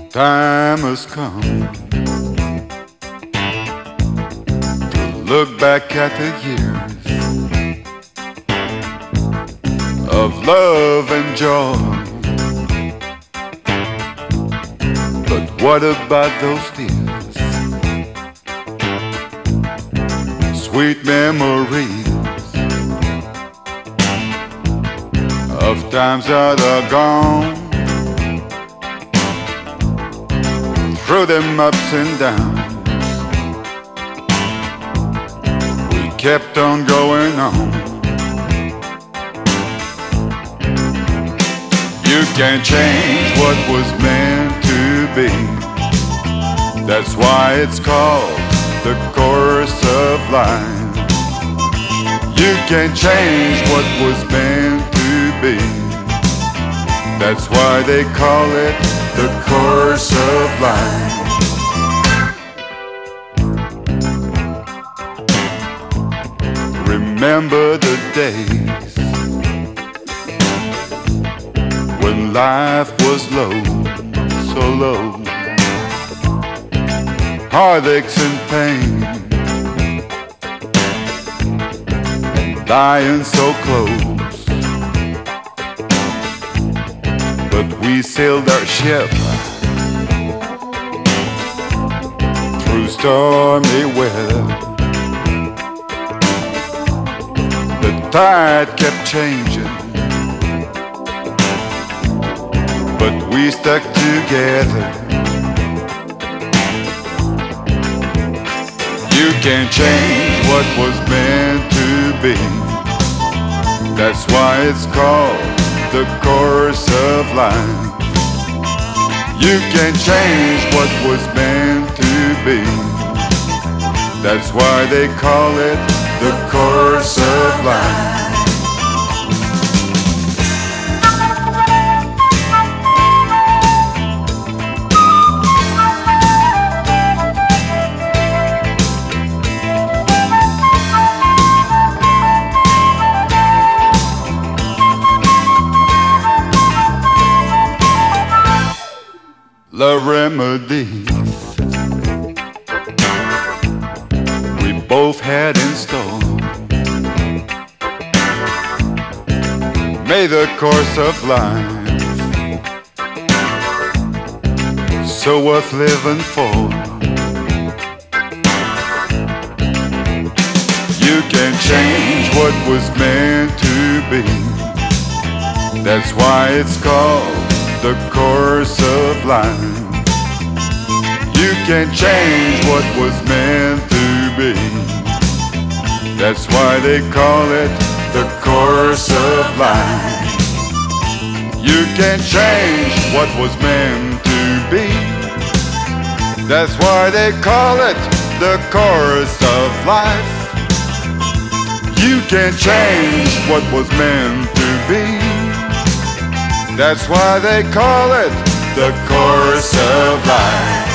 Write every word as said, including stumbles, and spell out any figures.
Time has come to look back at the years of love and joy. But what about those tears? Sweet memories of times that are gone. Through them ups and downs, we kept on going on. You can't change what was meant to be. That's why it's called the course of life. You can't change what was meant to be. That's why they call it the course of life. Remember the days when life was low, so low. Heartaches and pain, and dying so close. But we sailed our ship through stormy weather. The tide kept changing, but we stuck together. You can't change what was meant to be. That's why it's called the course of life. You can't change what was meant to be. That's why they call it the course of life. The remedies we both had in store made the course of life so worth living for. You can't change what was meant to be. That's why it's called the course of life. You can't change what was meant to be. That's why they call it the course of life. You can't change what was meant to be. That's why they call it the course of life. You can't change what was meant to be. That's why they call it the course of life.